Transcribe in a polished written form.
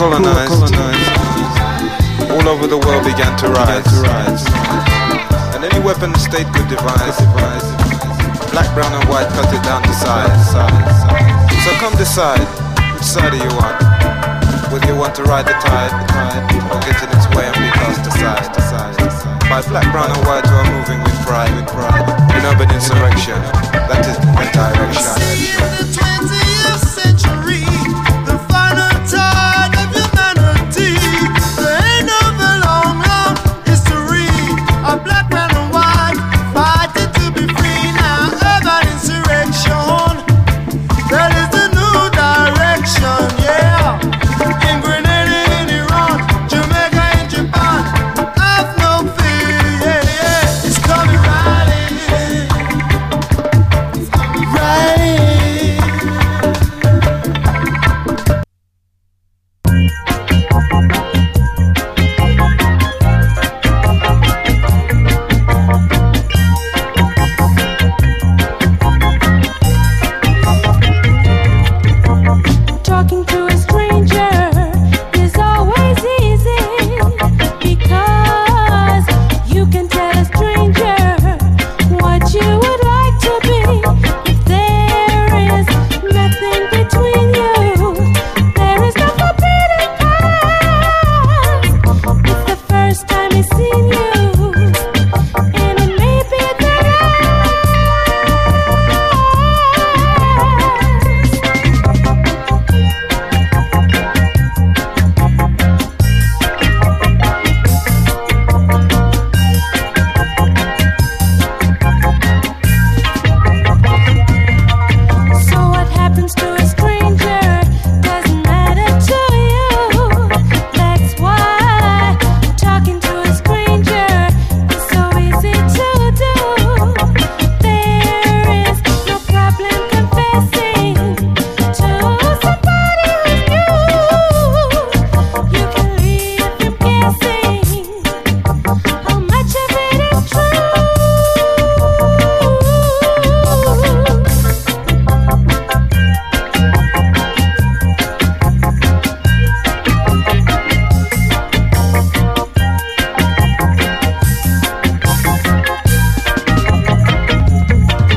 colonized, all over the world began to rise. And any weapon the state could devise, black, brown and white cut it down to size. So come decide, which side do you want? Whether you want to ride the tide, or get in its way and be cast aside. By black, brown and white who are moving with pride, in urban insurrection, that is the direction.